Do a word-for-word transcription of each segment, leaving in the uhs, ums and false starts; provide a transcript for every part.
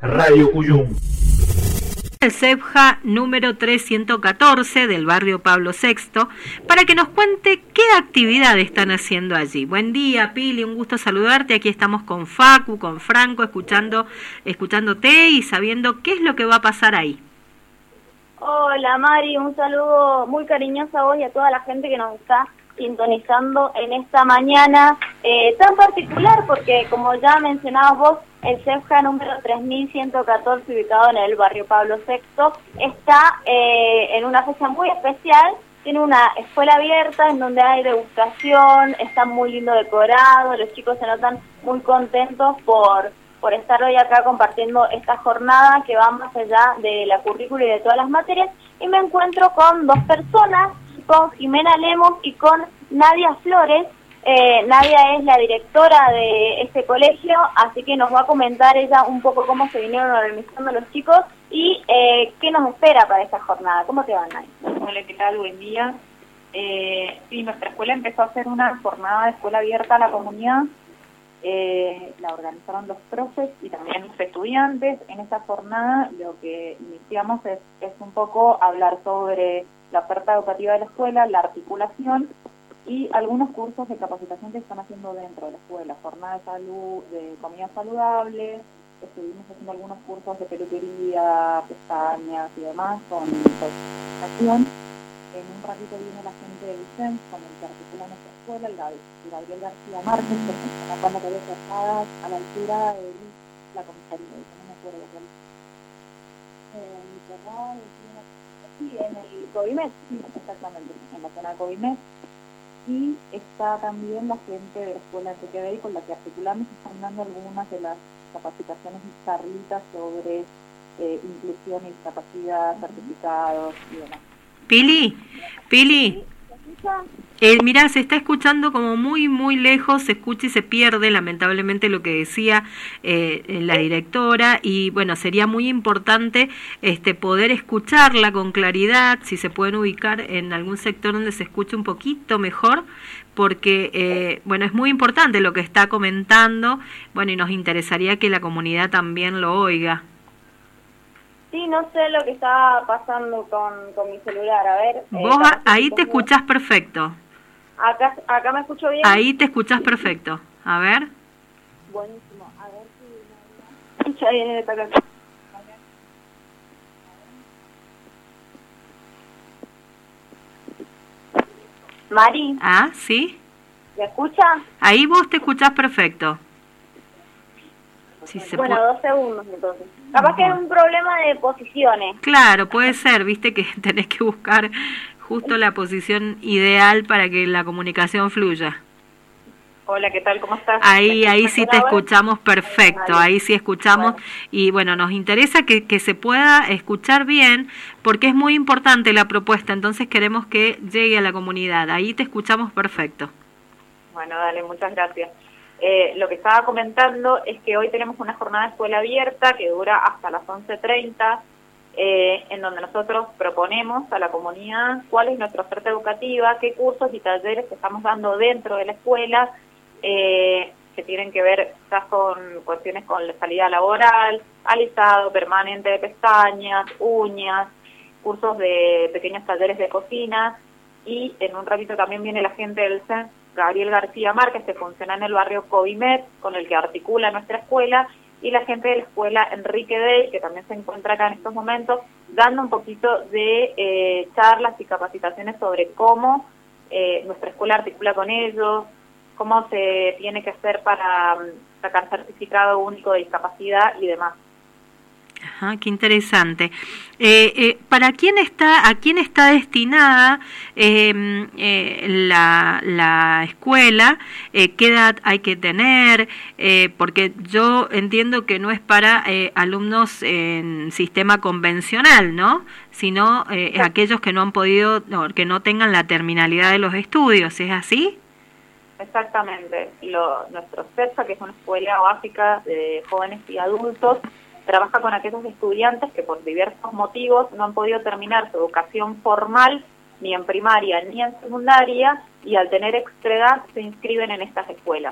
Radio Cuyum. El CEPJA número trescientos catorce del barrio Pablo sexto, para que nos cuente qué actividades están haciendo allí. Buen día, Pili, un gusto saludarte. Aquí estamos con Facu, con Franco, escuchando, escuchándote y sabiendo qué es lo que va a pasar ahí. Hola, Mari, un saludo muy cariñoso a vos y a toda la gente que nos está sintonizando en esta mañana eh, tan particular, porque como ya mencionabas vos, el CEPJA número tres mil ciento catorce, ubicado en el barrio Pablo sexto, está eh, en una fecha muy especial. Tiene una escuela abierta en donde hay degustación, está muy lindo decorado, los chicos se notan muy contentos por, por estar hoy acá compartiendo esta jornada que va más allá de la currícula y de todas las materias. Y me encuentro con dos personas, con Jimena Lemos y con Nadia Flores. Eh, Nadia es la directora de este colegio, así que nos va a comentar ella un poco cómo se vinieron organizando los chicos y eh, qué nos espera para esta jornada. ¿Cómo te va, Nadia? Hola, ¿qué tal? Buen día. Eh, sí, nuestra escuela empezó a hacer una jornada de escuela abierta a la comunidad. Eh, la organizaron los profes y también los estudiantes. En esa jornada lo que iniciamos es, es un poco hablar sobre la oferta educativa de la escuela, la articulación y algunos cursos de capacitación que están haciendo dentro de la escuela, jornada de salud, de comida saludable. Estuvimos haciendo algunos cursos de peluquería, pestañas y demás con capacitación. En un ratito viene la gente de Vicente, con el que articula nuestra escuela, el Gabriel García Márquez, que está con la cabeza alzada a la altura de la comisaría, no me acuerdo cuál. Eh, sí, en el Covimet, sí, exactamente, en la zona de Covimet. Y está también la gente de la escuela Enrique Bey, con la que articulamos y están dando algunas de las capacitaciones y charlitas sobre eh, inclusión y discapacidad, certificados y demás. Pili, Pili, eh, mirá, se está escuchando como muy, muy lejos, se escucha y se pierde lamentablemente lo que decía eh, la directora, y bueno, sería muy importante este poder escucharla con claridad, si se pueden ubicar en algún sector donde se escuche un poquito mejor, porque eh, bueno, es muy importante lo que está comentando, bueno, y nos interesaría que la comunidad también lo oiga. Sí, no sé lo que está pasando con, con mi celular, a ver. Vos eh, ahí te escuchás perfecto. Acá, acá me escucho bien. Ahí te escuchás perfecto. A ver. Buenísimo. A ver si... Escucha bien de acá. Mari. Ah, sí. ¿Me escucha? Ahí vos te escuchás perfecto. Si se bueno, puede... dos segundos entonces. Capaz que es un problema de posiciones. Claro, puede ser, viste que tenés que buscar justo la posición ideal para que la comunicación fluya. Hola, ¿qué tal? ¿Cómo estás? Ahí, ahí sí te escuchamos perfecto, ahí sí escuchamos. Bueno. Y bueno, nos interesa que, que se pueda escuchar bien, porque es muy importante la propuesta, entonces queremos que llegue a la comunidad. Ahí te escuchamos perfecto. Bueno, dale, muchas gracias. Eh, lo que estaba comentando es que hoy tenemos una jornada de escuela abierta que dura hasta las once treinta, eh, en donde nosotros proponemos a la comunidad cuál es nuestra oferta educativa, qué cursos y talleres estamos dando dentro de la escuela, eh, que tienen que ver quizás con cuestiones con la salida laboral, alisado permanente de pestañas, uñas, cursos de pequeños talleres de cocina, y en un ratito también viene la gente del C E N, Gabriel García Márquez, que funciona en el barrio Covimet, con el que articula nuestra escuela, y la gente de la escuela Enrique Bey, que también se encuentra acá en estos momentos, dando un poquito de eh, charlas y capacitaciones sobre cómo eh, nuestra escuela articula con ellos, cómo se tiene que hacer para um, sacar certificado único de discapacidad y demás. Ajá, qué interesante. Eh, eh, ¿Para quién está, a quién está destinada eh, eh, la, la escuela? Eh, ¿Qué edad hay que tener? Eh, porque yo entiendo que no es para eh, alumnos en sistema convencional, ¿no? Sino eh, sí. aquellos que no han podido, no, que no tengan la terminalidad de los estudios, ¿es así? Exactamente. Lo, nuestro CEPJA, que es una escuela básica de jóvenes y adultos, trabaja con aquellos estudiantes que por diversos motivos no han podido terminar su educación formal ni en primaria ni en secundaria, y al tener extra edad se inscriben en estas escuelas.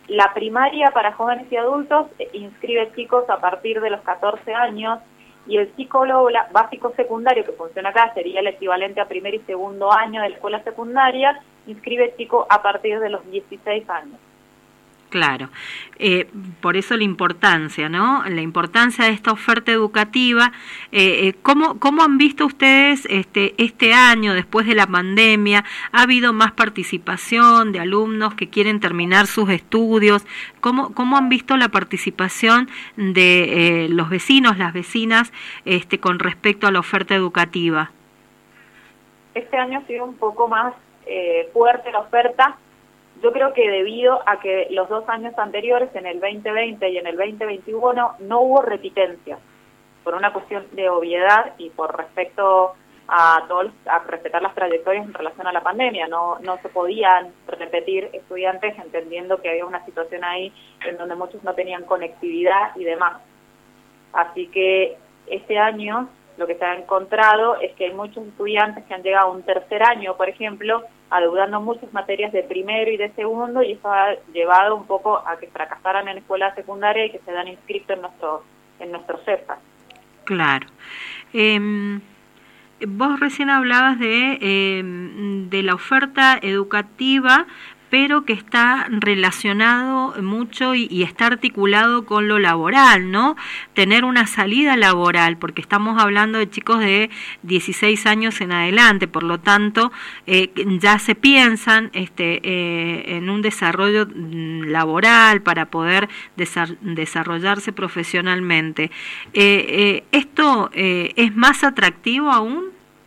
La primaria para jóvenes y adultos inscribe chicos a partir de los catorce años, y el psicólogo básico secundario que funciona acá sería el equivalente a primer y segundo año de la escuela secundaria, inscribe chicos a partir de los dieciséis años. Claro, eh, por eso la importancia, ¿no? La importancia de esta oferta educativa. Eh, eh, ¿cómo, ¿Cómo han visto ustedes este, este año, después de la pandemia? ¿Ha habido más participación de alumnos que quieren terminar sus estudios? ¿Cómo, cómo han visto la participación de eh, los vecinos, las vecinas, este, con respecto a la oferta educativa? Este año ha sido un poco más eh, fuerte la oferta. Yo creo que debido a que los dos años anteriores, en el veinte veinte y en el veinte veintiuno, no hubo repitencias, por una cuestión de obviedad y por respecto a todos, a respetar las trayectorias en relación a la pandemia. No, no se podían repetir estudiantes, entendiendo que había una situación ahí en donde muchos no tenían conectividad y demás. Así que este año lo que se ha encontrado es que hay muchos estudiantes que han llegado a un tercer año, por ejemplo, adeudando muchas materias de primero y de segundo, y eso ha llevado un poco a que fracasaran en escuela secundaria y que se dan inscritos en nuestro en nuestro CEPA. Claro. Eh, vos recién hablabas de, eh, de la oferta educativa, pero que está relacionado mucho y, y está articulado con lo laboral, ¿no? Tener una salida laboral, porque estamos hablando de chicos de dieciséis años en adelante, por lo tanto, eh, ya se piensan este, eh, en un desarrollo laboral para poder desa- desarrollarse profesionalmente. Eh, eh, ¿Esto eh, es más atractivo aún?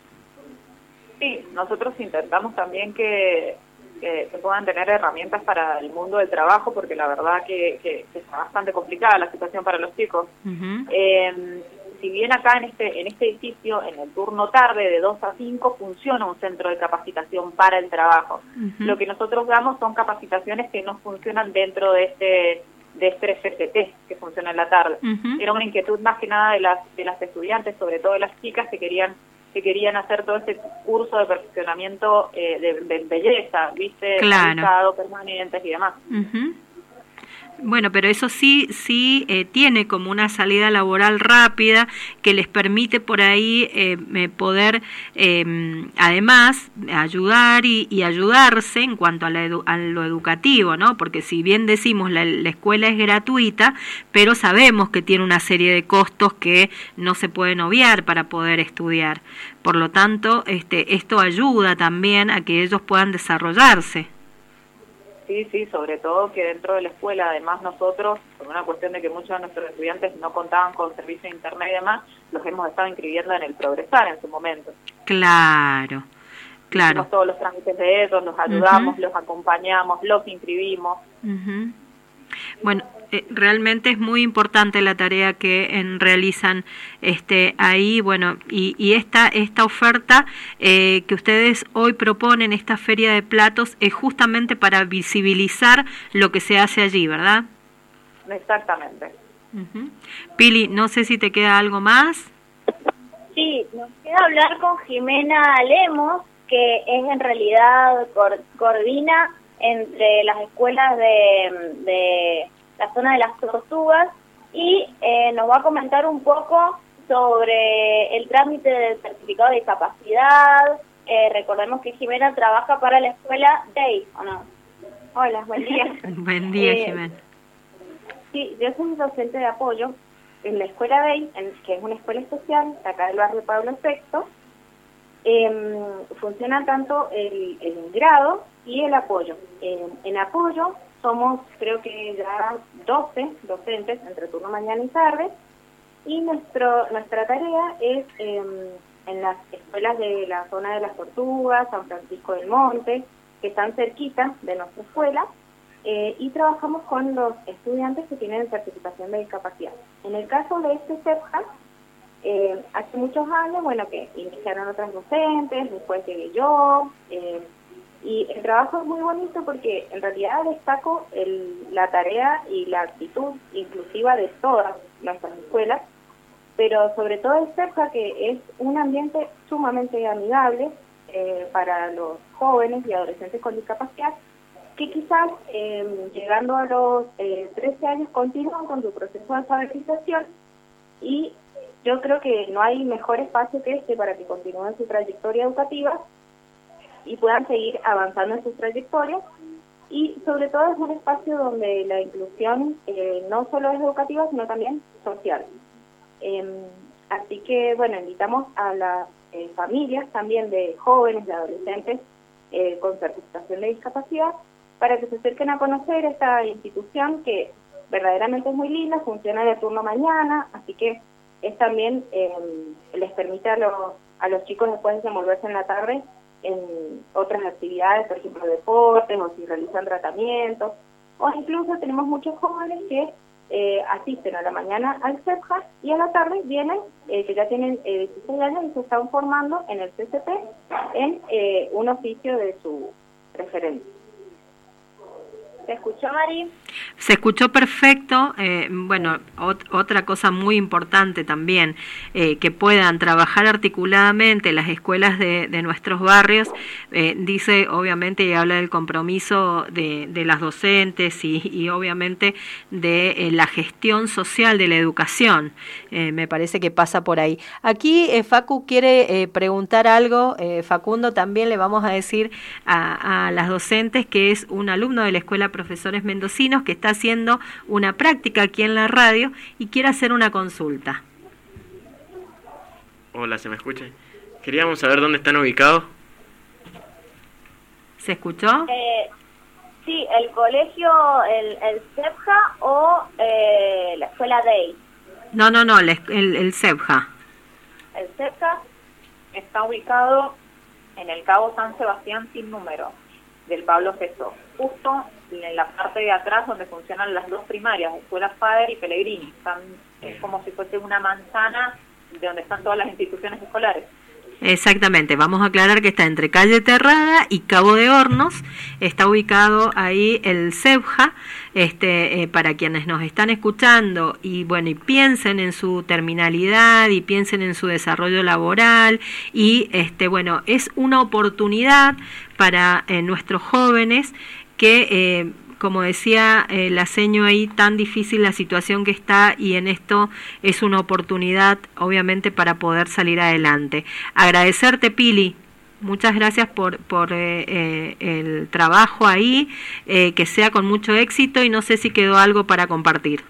Sí, nosotros intentamos también que Que, que puedan tener herramientas para el mundo del trabajo, porque la verdad que, que, que está bastante complicada la situación para los chicos. Uh-huh. Eh, si bien acá en este en este edificio, en el turno tarde de dos a cinco, funciona un centro de capacitación para el trabajo. Uh-huh. Lo que nosotros damos son capacitaciones que no funcionan dentro de este de este F C T que funciona en la tarde. Uh-huh. Era una inquietud más que nada de las de las estudiantes, sobre todo de las chicas que querían que querían hacer todo este curso de perfeccionamiento eh, de, de belleza, ¿viste? Claro. Permanentes y demás. Uh-huh. Bueno, pero eso sí, sí eh, tiene como una salida laboral rápida que les permite por ahí eh, poder, eh, además, ayudar y, y ayudarse en cuanto a, la edu- a lo educativo, ¿no? Porque si bien decimos la, la escuela es gratuita, pero sabemos que tiene una serie de costos que no se pueden obviar para poder estudiar. Por lo tanto, este, esto ayuda también a que ellos puedan desarrollarse. Sí, sí, sobre todo que dentro de la escuela, además nosotros, por una cuestión de que muchos de nuestros estudiantes no contaban con servicio de internet y demás, los hemos estado inscribiendo en el Progresar en su momento. Claro, claro. Hicimos todos los trámites de ellos, los ayudamos, uh-huh. los acompañamos, los inscribimos. Uh-huh. Bueno, eh, realmente es muy importante la tarea que en, realizan este ahí, bueno, y, y esta esta oferta eh, que ustedes hoy proponen, esta feria de platos, es justamente para visibilizar lo que se hace allí, ¿verdad? Exactamente. Uh-huh. Pili, no sé si te queda algo más. Sí, nos queda hablar con Jimena Lemos, que es en realidad cor- coordina entre las escuelas de, de la zona de las Tortugas, y eh, nos va a comentar un poco sobre el trámite del certificado de discapacidad. Eh, recordemos que Jimena trabaja para la escuela D E I, ¿o no? Hola, buen día. Buen día, eh, Jimena. Sí, yo soy docente de apoyo en la escuela D E I, en, que es una escuela especial, acá del barrio Pablo sexto. Eh, funciona tanto el, el grado y el apoyo. Eh, en apoyo somos, creo que ya doce docentes entre turno mañana y tarde, y nuestro nuestra tarea es eh, en las escuelas de la zona de las Tortugas, San Francisco del Monte, que están cerquita de nuestra escuela, eh, y trabajamos con los estudiantes que tienen certificación de discapacidad. En el caso de este CEPJA, eh, hace muchos años, bueno, que iniciaron otras docentes, después llegué yo, eh, y el trabajo es muy bonito porque en realidad destaco el, la tarea y la actitud inclusiva de todas nuestras escuelas, pero sobre todo el CEPJA, que es un ambiente sumamente amigable eh, para los jóvenes y adolescentes con discapacidad, que quizás eh, llegando a los eh, trece años continúan con su proceso de alfabetización, y yo creo que no hay mejor espacio que este para que continúen su trayectoria educativa y puedan seguir avanzando en sus trayectorias. Y sobre todo es un espacio donde la inclusión eh, no solo es educativa, sino también social. Eh, así que, bueno, invitamos a las eh, familias también de jóvenes, de adolescentes eh, con certificación de discapacidad, para que se acerquen a conocer esta institución que verdaderamente es muy linda, funciona en el turno mañana, así que es también eh, les permite a los, a los chicos después desenvolverse en la tarde en otras actividades, por ejemplo deportes, o si realizan tratamientos, o incluso tenemos muchos jóvenes que eh, asisten a la mañana al CEPJA y a la tarde vienen, eh, que ya tienen eh, dieciséis años y se están formando en el C C P en eh, un oficio de su preferencia. ¿Se escuchó, Mari? Se escuchó perfecto. Eh, bueno, ot- otra cosa muy importante también, eh, que puedan trabajar articuladamente las escuelas de, de nuestros barrios, eh, dice obviamente y habla del compromiso de, de las docentes y, y obviamente de eh, la gestión social de la educación. Eh, me parece que pasa por ahí. Aquí eh, Facu quiere eh, preguntar algo. eh, Facundo, también le vamos a decir a, a las docentes que es un alumno de la Escuela Profesores Mendocinos que está haciendo una práctica aquí en la radio y quiere hacer una consulta. Hola, ¿se me escucha? Queríamos saber dónde están ubicados. ¿Se escuchó? Eh, sí, el colegio, el, el CEPJA o eh, la escuela D E I. No, no, no, el, el, el CEPJA. El CEPJA está ubicado en el Cabo San Sebastián sin número, del Pablo Sexto, justo en la parte de atrás donde funcionan las dos primarias, Escuela Fader y Pellegrini. Están, es como si fuese una manzana de donde están todas las instituciones escolares. Exactamente, vamos a aclarar que está entre Calle Terrada y Cabo de Hornos, está ubicado ahí el CEPJA, este, eh, para quienes nos están escuchando y bueno, y piensen en su terminalidad y piensen en su desarrollo laboral y este, bueno, es una oportunidad para eh, nuestros jóvenes que eh, como decía eh, la seño ahí, tan difícil la situación que está y en esto es una oportunidad obviamente para poder salir adelante. Agradecerte, Pili, muchas gracias por, por eh, eh, el trabajo ahí, eh, que sea con mucho éxito y no sé si quedó algo para compartir.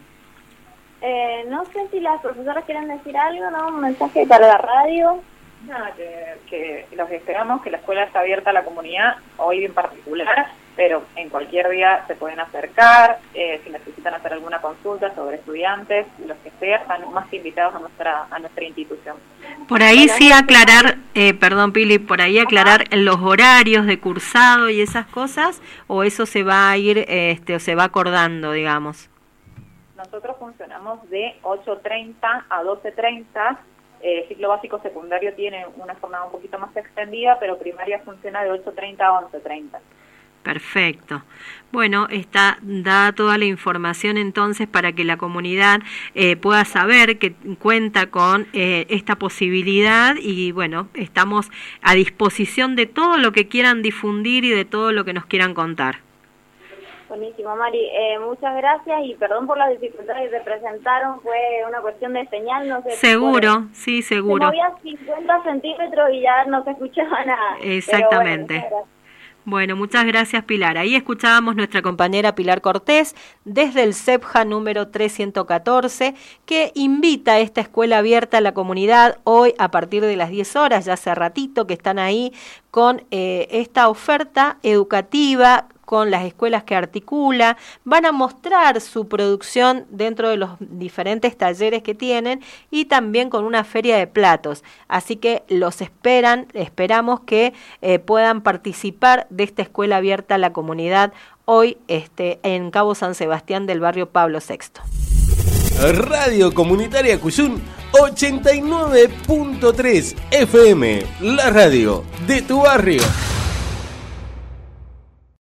Eh, no sé si las profesoras quieren decir algo, ¿no? Un mensaje para la radio. Nada, que, que los esperamos, que la escuela está abierta a la comunidad, hoy en particular, pero en cualquier día se pueden acercar, eh, si necesitan hacer alguna consulta sobre estudiantes, los que sea, están más que invitados a nuestra a nuestra institución. Por ahí sí aclarar, eh, perdón Pili, por ahí aclarar los horarios de cursado y esas cosas, o eso se va a ir, este, o se va acordando, digamos. Nosotros funcionamos de ocho treinta a doce treinta, eh, ciclo básico secundario tiene una jornada un poquito más extendida, pero primaria funciona de ocho treinta a once treinta. Perfecto. Bueno, está dada toda la información entonces para que la comunidad eh, pueda saber que cuenta con eh, esta posibilidad y bueno, estamos a disposición de todo lo que quieran difundir y de todo lo que nos quieran contar. Buenísimo, Mari. Eh, muchas gracias y perdón por las dificultades que se presentaron, fue una cuestión de señal, no sé. Seguro, por, sí, seguro. Se movía cincuenta centímetros y ya no se escuchaba nada. Exactamente. Pero bueno, Bueno, muchas gracias, Pilar. Ahí escuchábamos nuestra compañera Pilar Cortés desde el CEPJA número trescientos catorce, que invita a esta escuela abierta a la comunidad hoy a partir de las diez horas, ya hace ratito que están ahí con eh, esta oferta educativa, con las escuelas que articula, van a mostrar su producción dentro de los diferentes talleres que tienen y también con una feria de platos. Así que los esperan, esperamos que eh, puedan participar de esta escuela abierta a la comunidad hoy este, en Cabo San Sebastián del barrio Pablo Sexto. Radio Comunitaria Cuyún ochenta y nueve punto tres F M, la radio de tu barrio.